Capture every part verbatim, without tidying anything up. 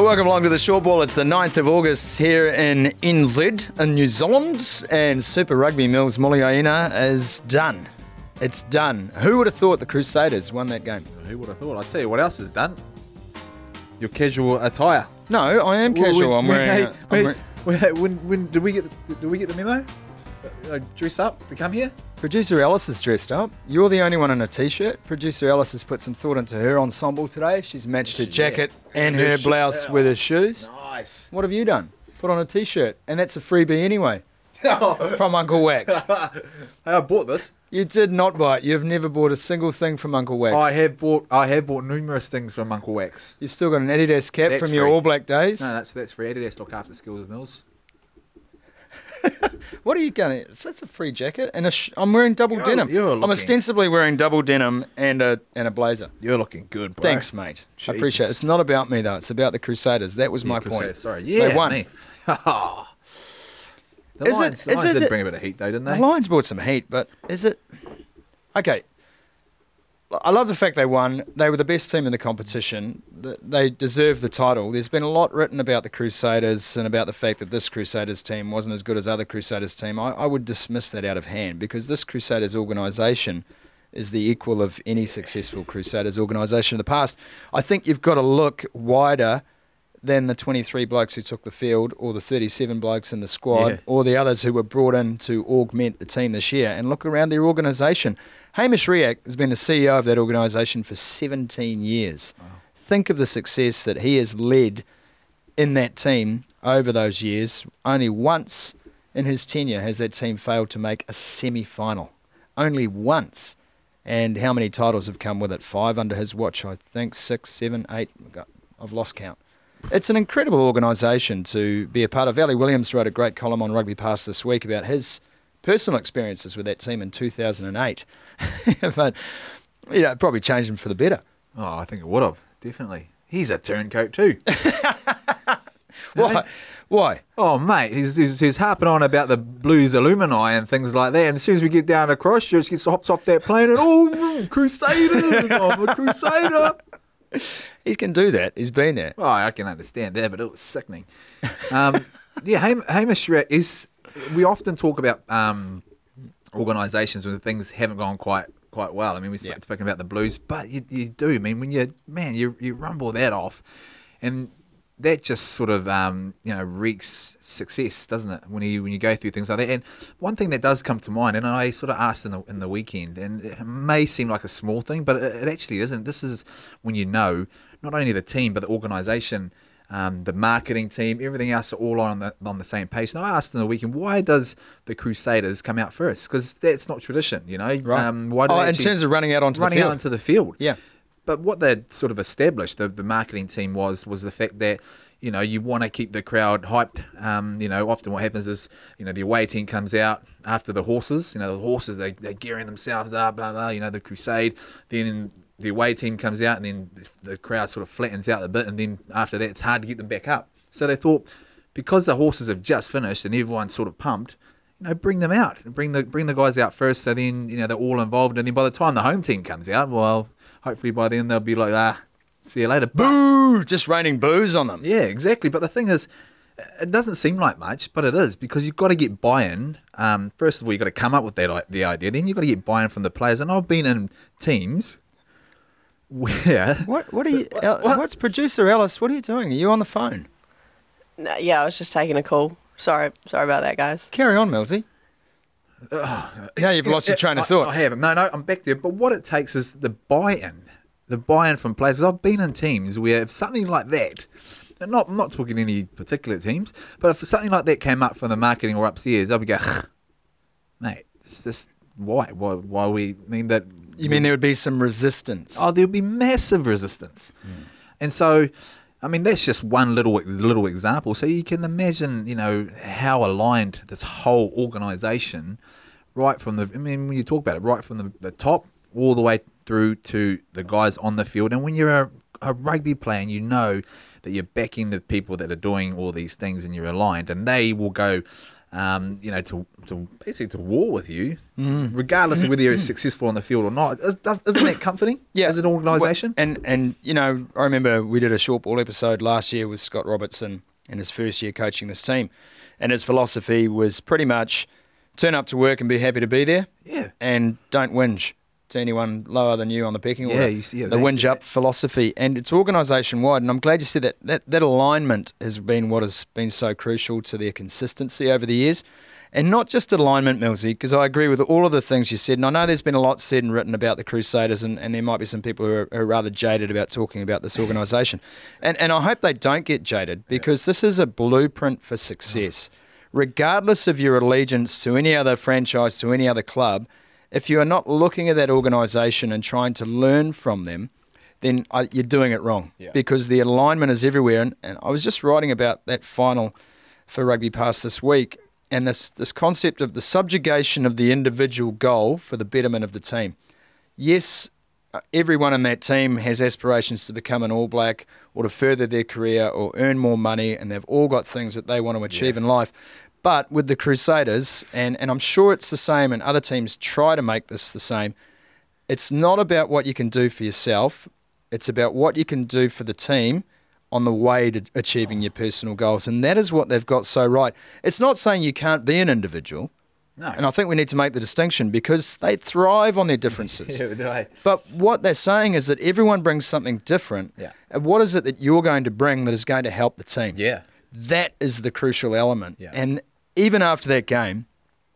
welcome along to the Short Ball. It's the ninth of August here in N Z in New Zealand, and Super Rugby Mills Muliaina is done. It's done. Who would have thought the Crusaders won that game? Who would have thought? I'll tell you what else is done. Your casual attire. No, I am casual. When, I'm when, wearing. hey, a, I'm wait, wearing wait, when, when did we get the, did we get the memo? Uh, dress up to come here? Producer Alice is dressed up. You're the only one in a t-shirt. Producer Alice has put some thought into her ensemble today. She's matched her jacket and And her her sh- blouse yeah. with her shoes. Nice. What have you done? Put on a t-shirt, and that's a freebie anyway from Uncle Wax. Hey, I bought this. You did not buy it. You've never bought a single thing from Uncle Wax. I have bought. I have bought numerous things from Uncle Wax. You've still got an Adidas cap That's from your free. All Black days. No, that's that's free. Adidas look after skills mills. What are you going to... That's a free jacket. And a sh- I'm wearing double You're- denim. you're I'm looking- ostensibly wearing double denim and a and a blazer. You're looking good, bro. Thanks, mate. I Jeez. appreciate it. It's not about me, though. It's about the Crusaders. That was my Crusaders, point. Sorry. Yeah, They won. me. the Is it- Lions, the is Lions it did the- bring a bit of heat, though, didn't The they? Lions brought some heat, but is it... Okay. I love the fact they won. They were the best team in the competition. Th- They deserve the title. There's been a lot written about the Crusaders and about the fact that this Crusaders team wasn't as good as other Crusaders team. I, I would dismiss that out of hand because this Crusaders organisation is the equal of any successful Crusaders organisation in the past. I think you've got to look wider than the twenty-three blokes who took the field or the thirty-seven blokes in the squad Yeah. or the others who were brought in to augment the team this year and look around their organisation. Hamish Riak has been the C E O of that organisation for seventeen years. Wow. Think of the success that he has led in that team over those years. Only once in his tenure has that team failed to make a semi-final. Only once. And how many titles have come with it? Five under his watch, I think. Six, seven, eight. I've lost count. It's an incredible organisation to be a part of. Ali Williams wrote a great column on Rugby Pass this week about his personal experiences with that team in two thousand eight. But, you know, it probably changed him for the better. Oh, I think it would have. Definitely. He's a turncoat too. Why? Why? Oh, mate, he's, he's, he's harping on about the Blues alumni and things like that. And as soon as we get down to Christchurch, he hops off that plane and, oh, Crusaders, I'm a Crusader. He can do that. He's been there. Oh, I can understand that, but it was sickening. Um, yeah, Ham- Hamish Riak is... We often talk about um, organisations when things haven't gone quite quite well. I mean, we've Yeah. spoken about the Blues, but you, you do. I mean, when you... Man, you, you rumble that off and... That just sort of, um, you know, reeks success, doesn't it? When you when you go through things like that. And one thing that does come to mind, and I sort of asked in the in the weekend, and it may seem like a small thing, but it, it actually isn't. This is when you know not only the team but the organisation, um, the marketing team, everything else are all on the on the same page. And I asked in the weekend, why does the Crusaders come out first? Because that's not tradition, you know. Right. Um, why do Oh, they in actually- terms of running out onto running the field. out onto the field? Yeah. But what they'd sort of established, the, the marketing team, was was the fact that, you know, you want to keep the crowd hyped. Um, you know, often what happens is, you know, the away team comes out after the horses. You know, the horses, they, they're gearing themselves up, blah, blah, you know, the crusade. Then the away team comes out and then the crowd sort of flattens out a bit. And then after that, it's hard to get them back up. So they thought, because the horses have just finished and everyone's sort of pumped, you know, bring them out. Bring the bring the guys out first. So then, you know, they're all involved. And then by the time the home team comes out, well... Hopefully by then they'll be like, ah, see you later. Boo! Just raining boos on them. Yeah, exactly. But the thing is, it doesn't seem like much, but it is, because you've got to get buy-in. Um, first of all, you've got to come up with that the idea. Then you've got to get buy-in from the players. And I've been in teams where... What? What are you? Al- What? What's producer Alice? What are you doing? Are you on the phone? No, yeah, I was just taking a call. Sorry, sorry about that, guys. Carry on, Millsy. Now you've lost your train of I- thought. I have. No, no, I'm back there. But what it takes is the buy-in. The buy-in from players. 'Cause I've been in teams where if something like that, and not, I'm not talking any particular teams, but if something like that came up from the marketing or upstairs, I'd be go, mate, it's just, why? Why, why we mean that... You mean there would be some resistance? Oh, there'll be massive resistance. And so, I mean, that's just one little little example. So you can imagine, you know, how aligned this whole organisation, right from the, I mean, when you talk about it, right from the, the top all the way through to the guys on the field. And when you're a, a rugby player and you know that you're backing the people that are doing all these things and you're aligned, and they will go um, you know, to, to basically to war with you, mm. regardless of whether you're successful on the field or not. Is, does, isn't that comforting yeah. as an organisation? Well, and, and, you know, I remember we did a short ball episode last year with Scott Robertson in his first year coaching this team. And his philosophy was pretty much turn up to work and be happy to be there. Yeah. And don't whinge to anyone lower than you on the pecking order. Yeah, you see, yeah, the whinge up philosophy. And it's organisation wide. And I'm glad you said that. that. That alignment has been what has been so crucial to their consistency over the years. And not just alignment, Millsy, because I agree with all of the things you said. And I know there's been a lot said and written about the Crusaders, and, and there might be some people who are, who are rather jaded about talking about this organisation. And, and I hope they don't get jaded, because this is a blueprint for success. Regardless of your allegiance to any other franchise, to any other club, if you are not looking at that organisation and trying to learn from them, then I, you're doing it wrong. Yeah. Because the alignment is everywhere. And, and I was just writing about that final for Rugby Pass this week, and this, this concept of the subjugation of the individual goal for the betterment of the team. Yes, everyone in that team has aspirations to become an All Black or to further their career or earn more money, and they've all got things that they want to achieve yeah. in life. But with the Crusaders, and, and I'm sure it's the same, and other teams try to make this the same, it's not about what you can do for yourself. It's about what you can do for the team on the way to achieving your personal goals. And that is what they've got so right. It's not saying you can't be an individual. No. And I think we need to make the distinction, because they thrive on their differences. yeah, right. But what they're saying is that everyone brings something different. Yeah. And what is it that you're going to bring that is going to help the team? Yeah. That is the crucial element. Yeah. And even after that game,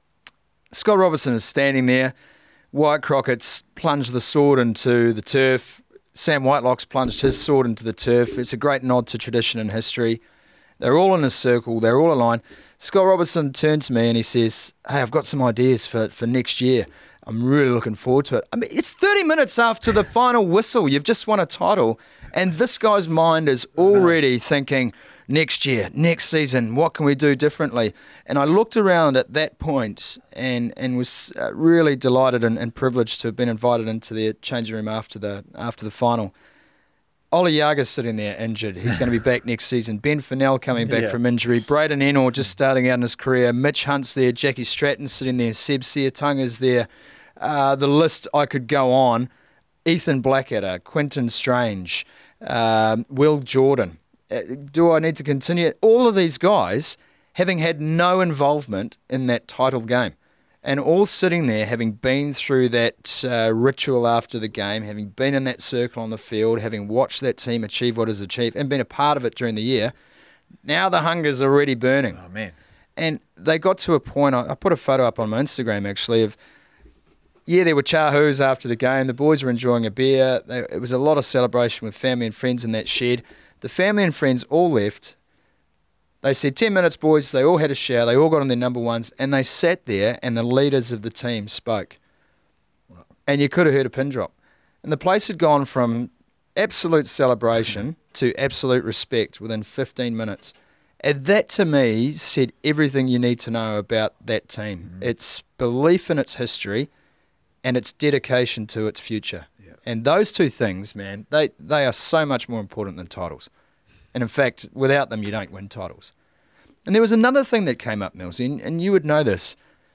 Scott Robertson is standing there. Wyatt Crockett's plunged the sword into the turf. Sam Whitelock's plunged his sword into the turf. It's a great nod to tradition and history. They're all in a circle. They're all aligned. Scott Robertson turned to me and he says, hey, I've got some ideas for, for next year. I'm really looking forward to it. I mean, it's thirty minutes after the final whistle. You've just won a title. And this guy's mind is already thinking, next year, next season, what can we do differently? And I looked around at that point and, and was uh, really delighted and, and privileged to have been invited into the changing room after the after the final. Ollie Yaga's sitting there injured. He's going to be back next season. Ben Fennell coming back Yeah. from injury. Braden Ennor just starting out in his career. Mitch Hunt's there. Jackie Stratton's sitting there. Seb Siatunga's there. Uh, the list, I could go on. Ethan Blackadder, Quentin Strange, um, Will Jordan. Uh, do I need to continue? All of these guys having had no involvement in that title game, and all sitting there having been through that uh, ritual after the game, having been in that circle on the field, having watched that team achieve what is achieved and been a part of it during the year. Now the hunger's already burning. Oh, man. And they got to a point, I, I put a photo up on my Instagram actually of, yeah, there were chahoos after the game. The boys were enjoying a beer. They, it was a lot of celebration with family and friends in that shed. The family and friends all left. They said, ten minutes, boys. They all had a shower. They all got on their number ones. And they sat there and the leaders of the team spoke. And you could have heard a pin drop. And the place had gone from absolute celebration to absolute respect within fifteen minutes. And that, to me, said everything you need to know about that team. Mm-hmm. Its belief in its history and its dedication to its future. Yeah. And those two things, man, they, they are so much more important than titles. And in fact, without them, you don't win titles. And there was another thing that came up, Mills, and, and you would know this.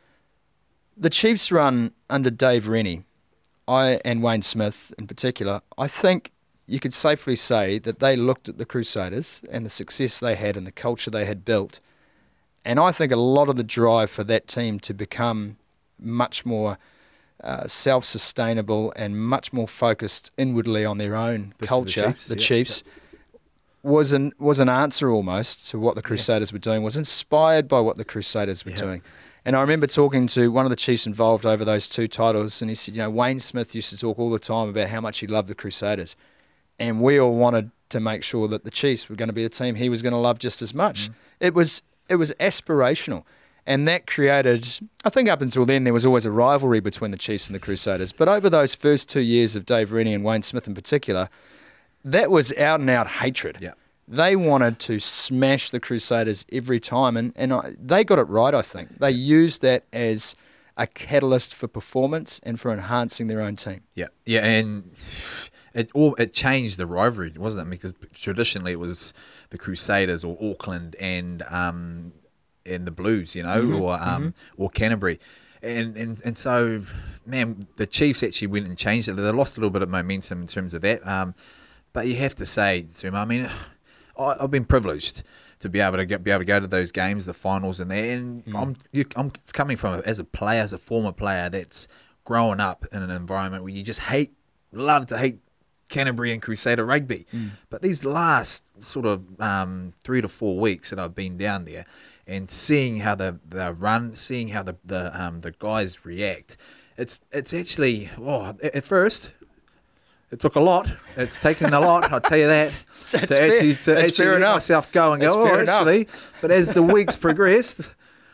The Chiefs run under Dave Rennie, I and Wayne Smith in particular, I think you could safely say that they looked at the Crusaders and the success they had and the culture they had built. And I think a lot of the drive for that team to become much more uh, self-sustainable and much more focused inwardly on their own This culture, the Chiefs, the yeah, Chiefs, was an was an answer almost to what the Crusaders were doing, was inspired by what the Crusaders were Yeah. doing. And I remember talking to one of the Chiefs involved over those two titles, and he said, you know, Wayne Smith used to talk all the time about how much he loved the Crusaders. And we all wanted to make sure that the Chiefs were going to be the team he was going to love just as much. Mm. It was it was aspirational. And that created, I think up until then, there was always a rivalry between the Chiefs and the Crusaders. But over those first two years of Dave Rennie and Wayne Smith in particular, that was out and out hatred. Yeah. They wanted to smash the Crusaders every time. And, and I, they got it right, I think. They used that as a catalyst for performance and for enhancing their own team. Yeah, yeah, and it all it changed the rivalry, wasn't it? Because traditionally it was the Crusaders or Auckland and um, in the Blues, you know, Mm-hmm. or um, mm-hmm. or Canterbury. And, and and so, man, the Chiefs actually went and changed it. They lost a little bit of momentum in terms of that. Um, but you have to say, Zuma, I mean, I, I've been privileged to be able to get, be able to go to those games, the finals, and there. And mm. I'm you, I'm coming from as a player, as a former player that's grown up in an environment where you just hate, love to hate Canterbury and Crusader rugby. Mm. But these last sort of um, three to four weeks that I've been down there, and seeing how the the run, seeing how the the um the guys react, it's it's actually oh at first it took a lot. It's taken a lot, I'll tell you that. That's to fair. actually to That's actually fair let enough. myself go and That's go, fair oh enough. actually. But as the weeks progressed,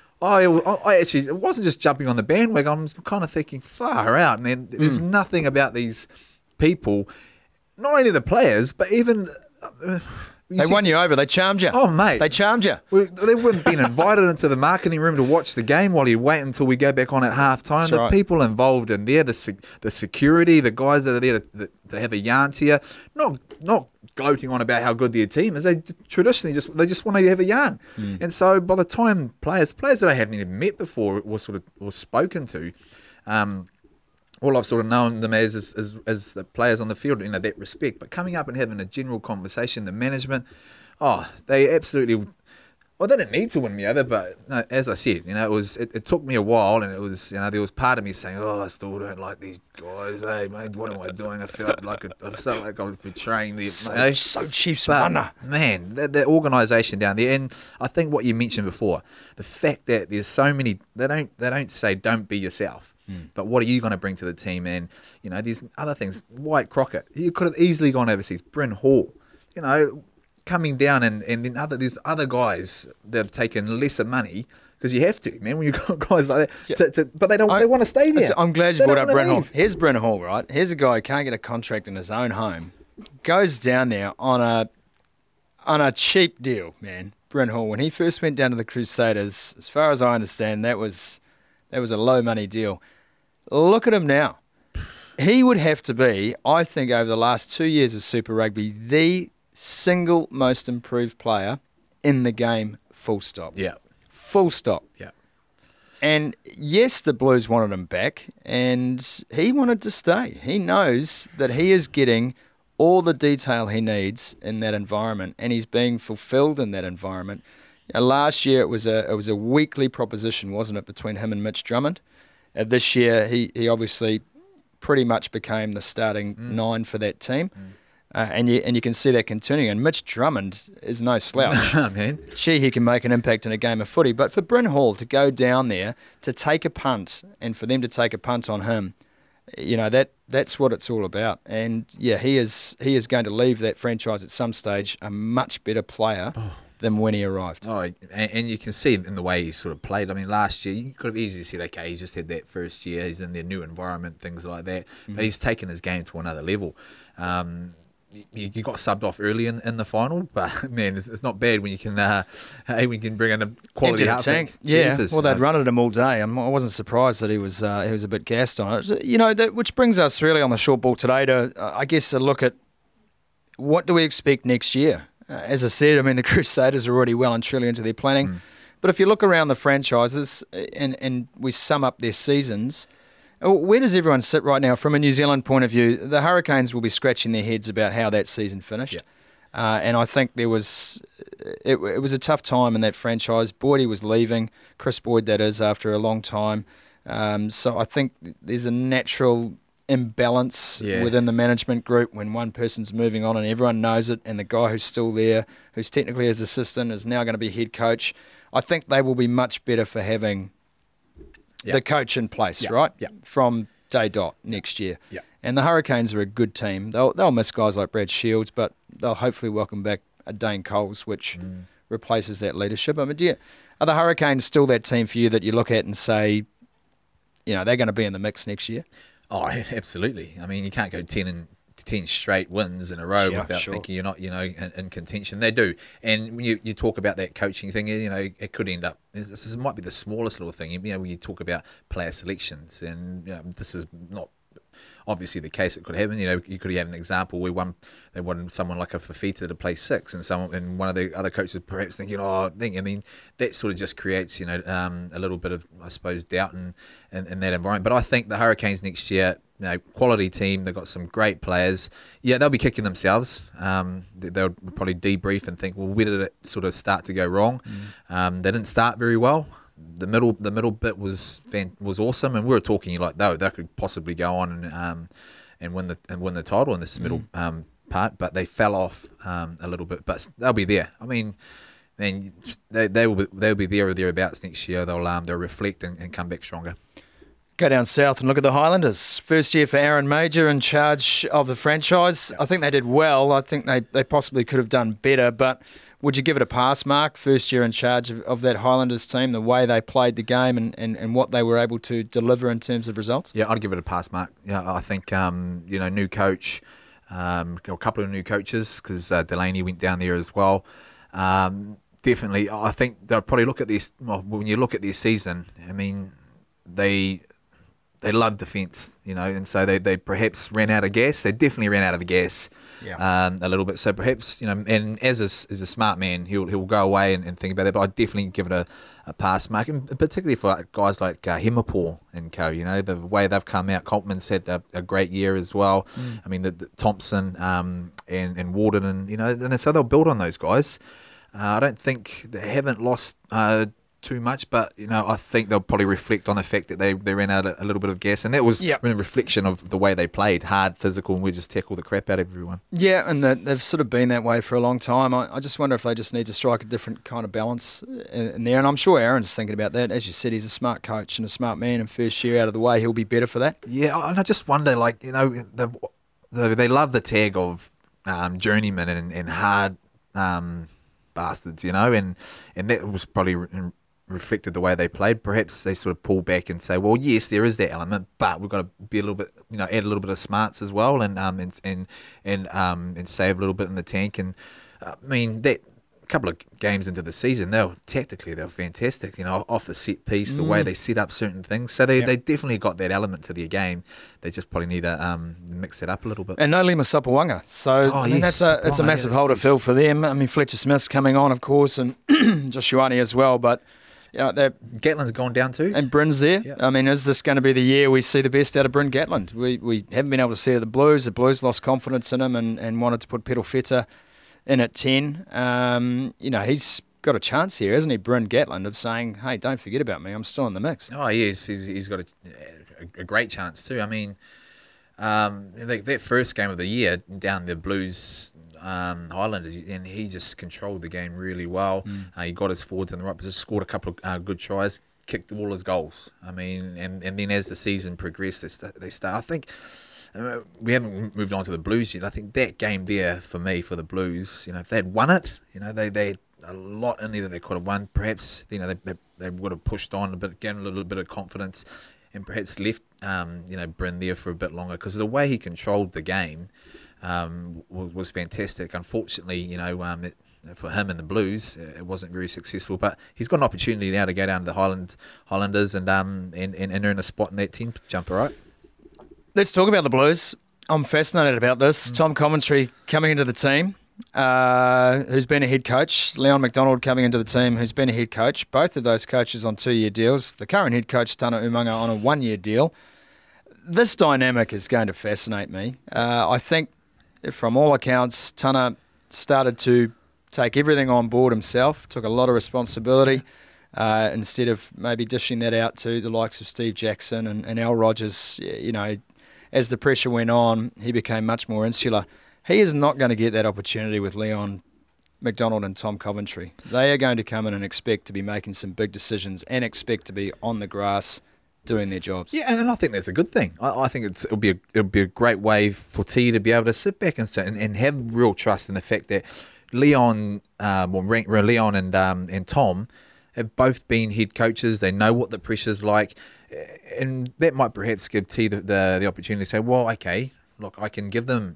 I I actually it wasn't just jumping on the bandwagon. I'm kind of thinking far out, and then there's Mm. nothing about these people, not only the players, but even. Uh, They won you over. They charmed you. Oh, mate. They charmed you. We, they wouldn't have been invited into the marketing room to watch the game while you wait until we go back on at half time. That's The right. people involved in there, the sec- the security, the guys that are there to, to have a yarn to you, not not gloating on about how good their team is. They traditionally just they just want to have a yarn. Mm. And so by the time players players that I haven't even met before or sort of or spoken to, um, all I've sort of known them as is, as as the players on the field, you know, that respect. But coming up and having a general conversation, the management, oh, they absolutely. Well, they didn't need to win me over, but no, as I said, you know, it was. It, it took me a while, and it was, you know, there was part of me saying, "Oh, I still don't like these guys. Hey, mate, what am I doing?" I felt like a, I felt like I was betraying the. So, you know. so Chiefs But, mana. man, the, the organisation down there, and I think what you mentioned before, the fact that there's so many, they don't they don't say don't be yourself, mm. but what are you going to bring to the team? And you know, there's other things. White Crockett, you could have easily gone overseas. Bryn Hall, you know, coming down, and and then other there's other guys that have taken lesser money. Because you have to, man, when you've got guys like that. Yeah. To, to, but they don't. I- they want to stay there. I'm glad you They brought don't up wanna Brent Hall. leave. Here's Brent Hall, right? Here's a guy who can't get a contract in his own home. Goes down there on a on a cheap deal, man. Brent Hall. When he first went down to the Crusaders, as far as I understand, that was that was a low money deal. Look at him now. He would have to be, I think, over the last two years of Super Rugby, the single most improved player in the game, full stop. Yeah, Full stop. yeah. And yes, the Blues wanted him back, and he wanted to stay. He knows that he is getting all the detail he needs in that environment, and he's being fulfilled in that environment. Uh, last year, it was a it was a weekly proposition, wasn't it, between him and Mitch Drummond? Uh, this year, he, he obviously pretty much became the starting Mm. nine for that team, Mm. uh, and you and you can see that continuing. And Mitch Drummond is no slouch. man. Gee, he can make an impact in a game of footy. But for Bryn Hall to go down there, to take a punt, and for them to take a punt on him, you know, that that's what it's all about. And, yeah, he is he is going to leave that franchise at some stage a much better player than when he arrived. Oh, and, and you can see in the way he sort of played. I mean, last year you could have easily said, okay, he just had that first year, he's in their new environment, things like that. Mm-hmm. But he's taken his game to another level. Um, you, you got subbed off early in, in the final, but man, it's, it's not bad when you can uh, hey, we can bring in a quality Empty the halfback. tank. Yeah, Jeepers. well, they'd Uh, run at him all day. I'm, I wasn't surprised that he was uh, he was a bit gassed on it. You know, that, which brings us really on the short ball today to, uh, I guess, a look at what do we expect next year. Uh, as I said, I mean, the Crusaders are already well and truly into their planning. Mm. But if you look around the franchises uh, and, and we sum up their seasons, uh, where does everyone sit right now from a New Zealand point of view? The Hurricanes will be scratching their heads about how that season finished. Yeah. Uh, and I think there was it, it was a tough time in that franchise. Boydie was leaving, Chris Boyd that is, after a long time. Um, so I think there's a natural imbalance Yeah. within the management group when one person's moving on and everyone knows it, and the guy who's still there, who's technically his assistant, is now going to be head coach. I think they will be much better for having Yeah. the coach in place, Yeah. right? Yeah. From day dot next year. Yeah. And the Hurricanes are a good team. They'll they'll miss guys like Brad Shields, but they'll hopefully welcome back a Dane Coles, which Mm. replaces that leadership. I mean, do you, are the Hurricanes still that team for you that you look at and say, you know, they're going to be in the mix next year? Oh, absolutely. I mean, you can't go ten and ten straight wins in a row Yeah, without sure. thinking you're not, you know, in, in contention. They do. And when you, you talk about that coaching thing, you know, it could end up. This is, might be the smallest little thing. You know, when you talk about player selections, and you know, this is not obviously the case it could happen. You know, you could have an example where one they wanted someone like a Fafita to play six, and someone and one of the other coaches perhaps thinking, oh, I think I mean that sort of just creates you know um, a little bit of I suppose doubt in, in, in that environment. But I think the Hurricanes next year, you know, quality team. They've got some great players. Yeah, they'll be kicking themselves. Um, they, they'll probably debrief and think, well, where did it sort of start to go wrong? Mm. Um, they didn't start very well. The middle, the middle bit was fan, was awesome, and we were talking like, though they could possibly go on and um, and win the and win the title in this middle mm. um, part, but they fell off um, a little bit. But they'll be there. I mean, and they they will be, they'll be there or thereabouts next year. They'll um, they'll reflect and, and come back stronger. Go down south and look at the Highlanders. First year for Aaron Major in charge of the franchise. I think they did well. I think they, they possibly could have done better, but would you give it a pass, Mark? First year in charge of, of that Highlanders team, the way they played the game and, and, and what they were able to deliver in terms of results? Yeah, I'd give it a pass, Mark. You know, I think, um, you know, new coach, um, a couple of new coaches, because uh, Delaney went down there as well. Um, definitely, I think they'll probably look at this, well, when you look at their season, I mean, they... They love defence, you know, and so they, they perhaps ran out of gas. They definitely ran out of gas yeah. um, a little bit. So perhaps, you know, and as a, as a smart man, he'll he'll go away and, and think about that. But I'd definitely give it a, a pass, Mark, and particularly for guys like uh, Himapur and co. You know, the way they've come out. Coltman's had a, a great year as well. Mm. I mean, the, the Thompson um, and and Warden, and you know, and so they'll build on those guys. Uh, I don't think they haven't lost. Uh, too much, but you know, I think they'll probably reflect on the fact that they, they ran out a, a little bit of gas, and that was yep. a reflection of the way they played, hard, physical, and we just tackle the crap out of everyone. Yeah, and the, they've sort of been that way for a long time. I, I just wonder if they just need to strike a different kind of balance in, in there, and I'm sure Aaron's thinking about that. As you said, he's a smart coach and a smart man, and first year out of the way, he'll be better for that. Yeah, and I just wonder, like, you know, the, the, they love the tag of um, journeyman and, and hard um, bastards, you know, and, and that was probably... Re- reflected the way they played. Perhaps they sort of pull back and say, well, yes, there is that element, but we've got to be a little bit, you know, add a little bit of smarts as well, and um and and and um and save a little bit in the tank. And uh, I mean, that a couple of games into the season, they were tactically they were fantastic. You know, off the set piece, the mm. way they set up certain things. So they, yep. they definitely got that element to their game. They just probably need to um mix it up a little bit. And no Lima Sapawanga, so oh, I mean yes, that's a that's a massive yeah, hole to fill for them. I mean, Fletcher Smith's coming on, of course, and Joshuani as well, but. Yeah, Gatland's gone down too. And Bryn's there. Yep. I mean, is this going to be the year we see the best out of Bryn Gatland? We we haven't been able to see it at the Blues. The Blues lost confidence in him and, and wanted to put Petal Feta in at ten. Um, you know, he's got a chance here, hasn't he, Bryn Gatland, of saying, hey, don't forget about me. I'm still in the mix. Oh, yes. He's, he's got a, a, a great chance too. I mean, um, that first game of the year down the Blues... Um, Highlanders, and he just controlled the game really well. Mm. Uh, he got his forwards in the right position, scored a couple of uh, good tries, kicked all his goals. I mean, and, and then as the season progressed, they start. They start I think uh, we haven't moved on to the Blues yet. I think that game there for me, for the Blues, you know, if they had won it, you know, they they had a lot in there that they could have won. Perhaps, you know, they they, they would have pushed on a bit, gained a little bit of confidence, and perhaps left, um, you know, Bryn there for a bit longer, because the way he controlled the game. Um, was, was fantastic. Unfortunately, you know, um, it, for him and the Blues, it wasn't very successful. But he's got an opportunity now to go down to the Highland Highlanders and um and, and, and earn a spot in that ten jumper, right? Let's talk about the Blues. I'm fascinated about this. Mm. Tom Coventry coming into the team, uh, who's been a head coach. Leon McDonald coming into the team, who's been a head coach. Both of those coaches on two-year deals. The current head coach, Tana Umanga, on a one-year deal. This dynamic is going to fascinate me. Uh, I think. From all accounts, Tana started to take everything on board himself, took a lot of responsibility, uh, instead of maybe dishing that out to the likes of Steve Jackson and, and Al Rogers. You know, as the pressure went on, he became much more insular. He is not going to get that opportunity with Leon McDonald and Tom Coventry. They are going to come in and expect to be making some big decisions and expect to be on the grass doing their jobs. Yeah, and I think that's a good thing. I, I think it's, it'll be a, it'll be a great way for T to be able to sit back and sit and, and have real trust in the fact that Leon, um, well, Leon and um, and Tom have both been head coaches. They know what the pressure's like, and that might perhaps give T the, the the opportunity to say, well, okay, look, I can give them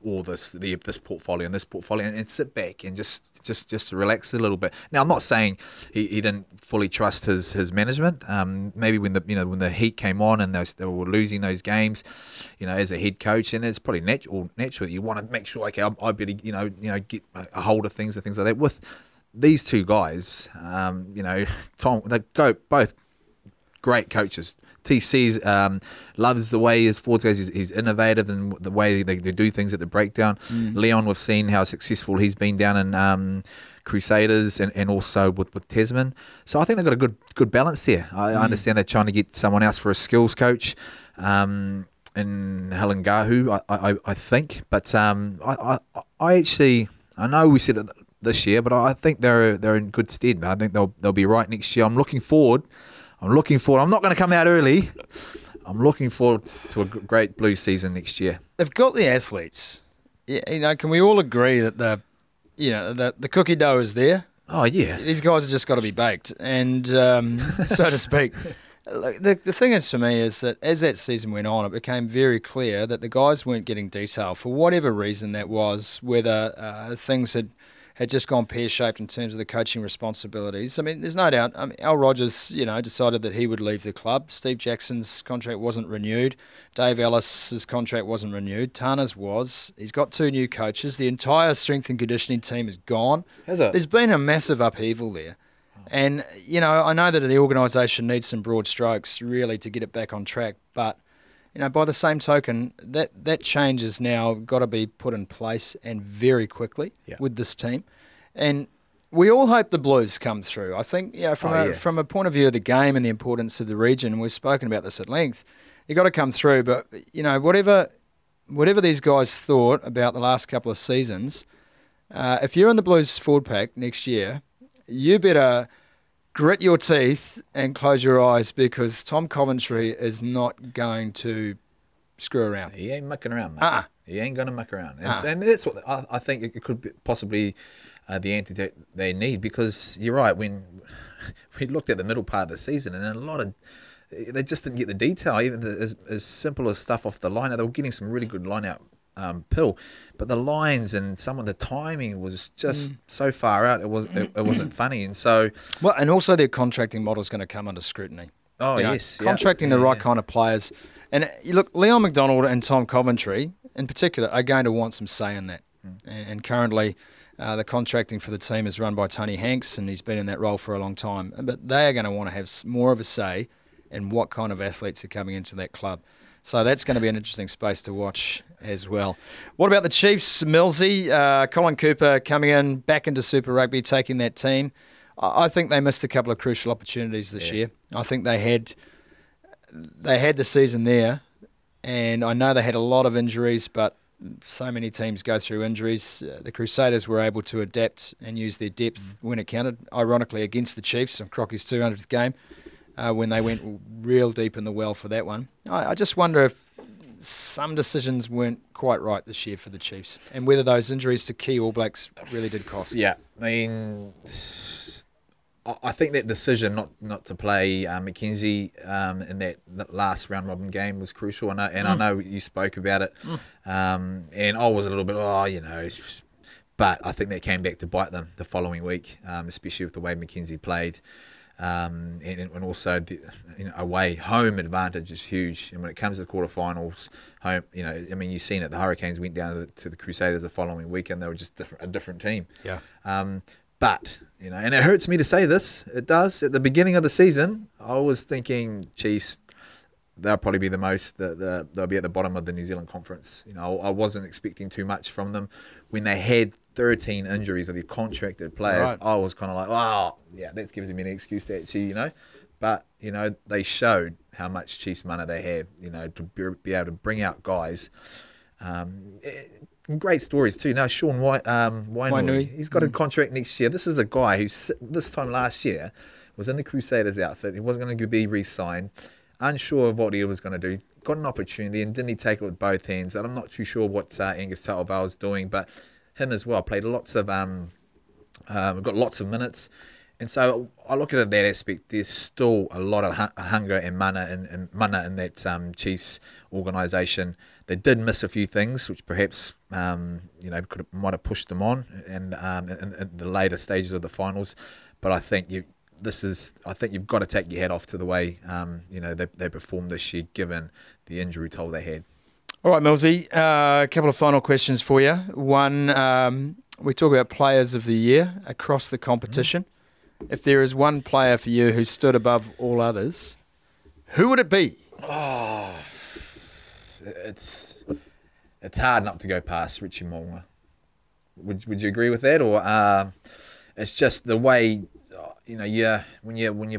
all this the this portfolio and this portfolio and, and sit back and just just just to relax a little bit. Now I'm not saying he, he didn't fully trust his his management. Um, maybe when the you know when the heat came on and those, they were losing those games, you know, as a head coach, and it's probably natural natural you want to make sure okay I, I better you know you know get a hold of things and things like that. With these two guys, um, you know, Tom, they go both great coaches. T C's um, loves the way his forwards goes. He's, he's innovative in the way they, they do things at the breakdown. Mm. Leon, we've seen how successful he's been down in um, Crusaders and, and also with, with Tasman. So I think they've got a good good balance there. I, mm. I understand they're trying to get someone else for a skills coach um, in Helen Gahu, I, I, I think. But um, I, I, I actually, I know we said it this year, but I think they're they're in good stead. I think they'll they'll be right next year. I'm looking forward. I'm looking forward. I'm not going to come out early. I'm looking forward to a great Blues season next year. They've got the athletes. You know, can we all agree that the, you know, the the cookie dough is there? Oh yeah. These guys have just got to be baked, and um, so to speak. The the thing is for me is that as that season went on, it became very clear that the guys weren't getting detail for whatever reason that was. Whether uh, things had. had just gone pear-shaped in terms of the coaching responsibilities. I mean, there's no doubt. I mean, Al Rogers, you know, decided that he would leave the club. Steve Jackson's contract wasn't renewed. Dave Ellis's contract wasn't renewed. Tana's was. He's got two new coaches. The entire strength and conditioning team is gone. Has it? There's been a massive upheaval there. And, you know, I know that the organisation needs some broad strokes, really, to get it back on track. But, you know, by the same token, that, that change has now got to be put in place and very quickly yeah. with this team. And we all hope the Blues come through. I think, you know, from, oh, a, yeah. from a point of view of the game and the importance of the region, and we've spoken about this at length, you've got to come through. But, you know, whatever whatever these guys thought about the last couple of seasons, uh, if you're in the Blues forward pack next year, you better grit your teeth and close your eyes because Tom Coventry is not going to screw around. He ain't mucking around, mate. Uh-uh. He ain't going to muck around. And, uh-uh. and that's what I, I think it could be possibly uh, the antidote they need, because you're right, when we looked at the middle part of the season and a lot of they just didn't get the detail, even the, as, as simple as stuff off the line. They were getting some really good line-out um, pill, but the lines and some of the timing was just mm. so far out. It was it, it wasn't funny, and so well, and also their contracting model is going to come under scrutiny. Oh you know, yes, contracting yeah. the right yeah. kind of players, and you look, Leon McDonald and Tom Coventry in particular are going to want some say in that. Mm. And, and currently, uh, the contracting for the team is run by Tony Hanks, and he's been in that role for a long time. But they are going to want to have more of a say in what kind of athletes are coming into that club. So that's going to be an interesting space to watch as well. What about the Chiefs, Millsy? Uh, Colin Cooper coming in, back into Super Rugby, taking that team. I think they missed a couple of crucial opportunities this yeah. year. I think they had they had the season there, and I know they had a lot of injuries, but so many teams go through injuries. Uh, the Crusaders were able to adapt and use their depth when it counted, ironically against the Chiefs on Crocky's two hundredth game. Uh, when they went real deep in the well for that one. I, I just wonder if some decisions weren't quite right this year for the Chiefs and whether those injuries to key All Blacks really did cost. Yeah, I mean, I think that decision not, not to play uh, McKenzie um, in that, that last round robin game was crucial, and I, and mm. I know you spoke about it, mm. um, and I was a little bit, oh, you know, but I think that came back to bite them the following week, um, especially with the way McKenzie played. Um, and, and also the, you know, away home advantage is huge, and when it comes to the quarterfinals, home, you know, I mean, you've seen it. The Hurricanes went down to the, to the Crusaders the following week, and they were just different, a different team. Yeah. Um, but you know, and it hurts me to say this. It does. At the beginning of the season, I was thinking, Chiefs, they'll probably be the most. The, the they'll be at the bottom of the New Zealand Conference. You know, I wasn't expecting too much from them when they had thirteen injuries of their contracted players. Right. I was kind of like, wow, yeah, that gives me an excuse to actually, you know. But, you know, they showed how much Chiefs money they have, you know, to be, be able to bring out guys. Um, great stories too. Now, Sean White, um, Wainui, he's got a contract next year. This is a guy who, this time last year, was in the Crusaders outfit. He wasn't going to be re-signed. Unsure of what he was going to do. Got an opportunity, and didn't he take it with both hands? And I'm not too sure what uh, Angus Tatovau was doing, but him as well played lots of um, um got lots of minutes, And so I look at it that aspect. There's still a lot of hu- hunger and mana in, in mana in that um, Chiefs organisation. They did miss a few things, which perhaps um, you know could have, might have pushed them on, and um, in, in the later stages of the finals. But I think you, this is, I think you've got to take your hat off to the way um, you know they, they performed this year, given the injury toll they had. All right, Millsy, uh, a couple of final questions for you. One, um, we talk about players of the year across the competition. Mm. If there is one player for you who stood above all others, who would it be? Oh, it's it's hard not to go past Richie Mo'unga. Would Would you agree with that, or uh, it's just the way you know? Yeah, when you when you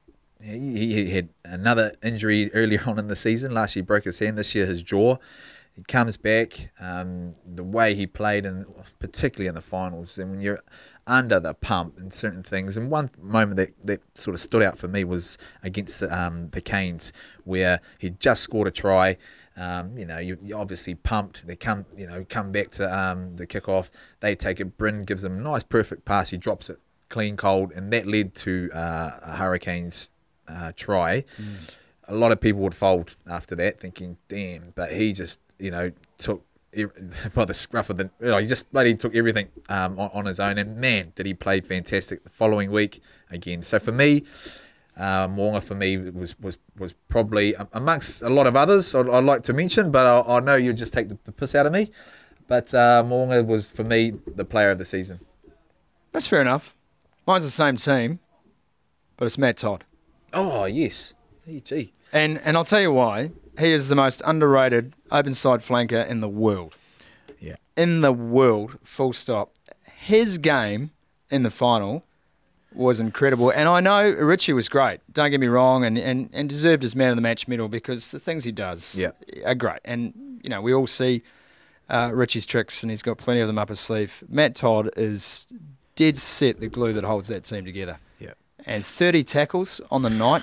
he, he had another injury earlier on in the season. Last year he broke his hand. This year his jaw. He comes back. Um, the way he played, and particularly in the finals, and when you're under the pump and certain things. And one moment that, that sort of stood out for me was against um, the Canes, where he just scored a try. Um, you know, you, you obviously pumped. They come, you know, come back to um, the kickoff. They take it. Bryn gives him a nice, perfect pass. He drops it clean, cold, and that led to uh, a Hurricanes uh, try. Mm. A lot of people would fold after that, thinking, "Damn!" But he just, you know, took by the scruff of the, you know, he just bloody took everything um, on, on his own. And man, did he play fantastic the following week again. So for me, uh, Mo'unga for me was was was probably amongst a lot of others I'd, I'd like to mention, but I, I know you'd just take the, the piss out of me. But uh, Mo'unga was for me the player of the season. That's fair enough. Mine's the same team, but it's Matt Todd. Oh yes, hey, gee. And and I'll tell you why. He is the most underrated open side flanker in the world. Yeah. In the world, full stop. His game in the final was incredible. And I know Richie was great, don't get me wrong, and, and, and deserved his man of the match medal because the things he does yeah. are great. And, you know, we all see uh, Richie's tricks and he's got plenty of them up his sleeve. Matt Todd is dead set the glue that holds that team together. Yeah. And thirty tackles on the night.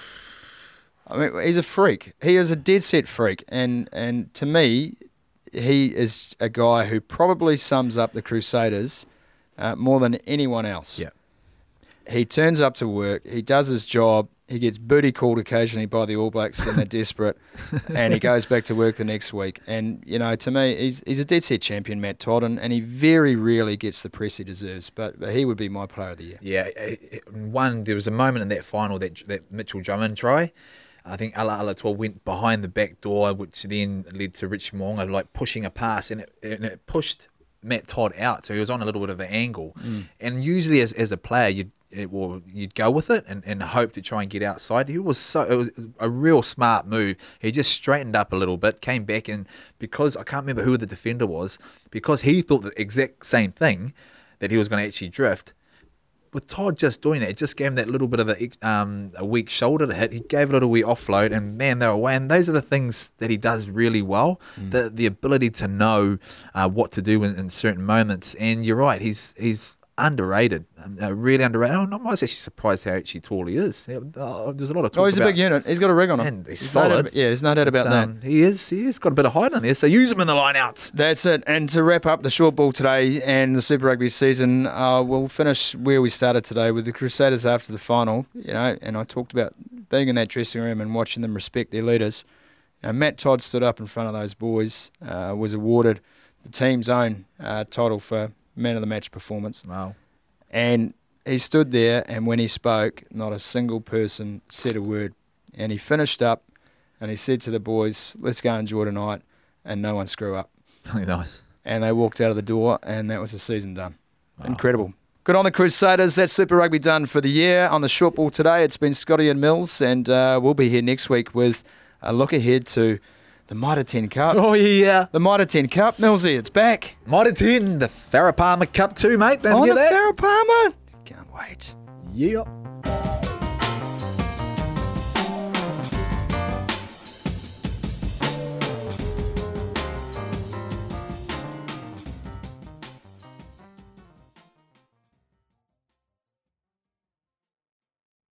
I mean, he's a freak. He is a dead set freak. And, and to me, he is a guy who probably sums up the Crusaders uh, more than anyone else. Yeah. He turns up to work. He does his job. He gets booty called occasionally by the All Blacks when they're desperate. And he goes back to work the next week. And, you know, to me, he's he's a dead set champion, Matt Todd, and, and he very rarely gets the press he deserves. But, but he would be my player of the year. Yeah. One, there was a moment in that final, that that Mitchell Drummond try. I think Ala Alatoa went behind the back door, which then led to Richie Mo'unga like pushing a pass, and it, and it pushed Matt Todd out, so he was on a little bit of an angle. Mm. And usually, as as a player, you'd it, well, you'd go with it and, and hope to try and get outside. He was so it was a real smart move. He just straightened up a little bit, came back, and because I can't remember who the defender was, because he thought the exact same thing, that he was going to actually drift. With Todd just doing that, it just gave him that little bit of a, um, a weak shoulder to hit. He gave it a little wee offload, and man, they were away. And those are the things that he does really well. Mm. The the ability to know uh, what to do in, in certain moments. And you're right, he's he's underrated, uh, really underrated. I'm not actually surprised how actually tall he is. Uh, there's a lot of talk Oh, he's about, a big unit. He's got a rig on him. And he's, he's solid. No doubt, yeah, there's no doubt about but, um, that. He is. He has got a bit of height on there, so use him in the lineouts. That's it. And to wrap up the short ball today and the Super Rugby season, uh, we'll finish where we started today with the Crusaders after the final. You know, and I talked about being in that dressing room and watching them respect their leaders. You know, Matt Todd stood up in front of those boys, uh, was awarded the team's own uh, title for man of the match performance. Wow. And he stood there, and when he spoke, not a single person said a word. And he finished up, and he said to the boys, let's go enjoy tonight, and no one screw up. Really nice. And they walked out of the door, and that was the season done. Wow. Incredible. Good on the Crusaders. That's Super Rugby done for the year. On the short ball today, it's been Scotty and Mills, and uh, we'll be here next week with a look ahead to the Mitre ten Cup. Oh, yeah. The Mitre ten Cup. Millsy, it's back. Mitre ten, the Farah Palmer Cup too, mate. Don't oh, forget the that. Farah Palmer. Can't wait. Yeah.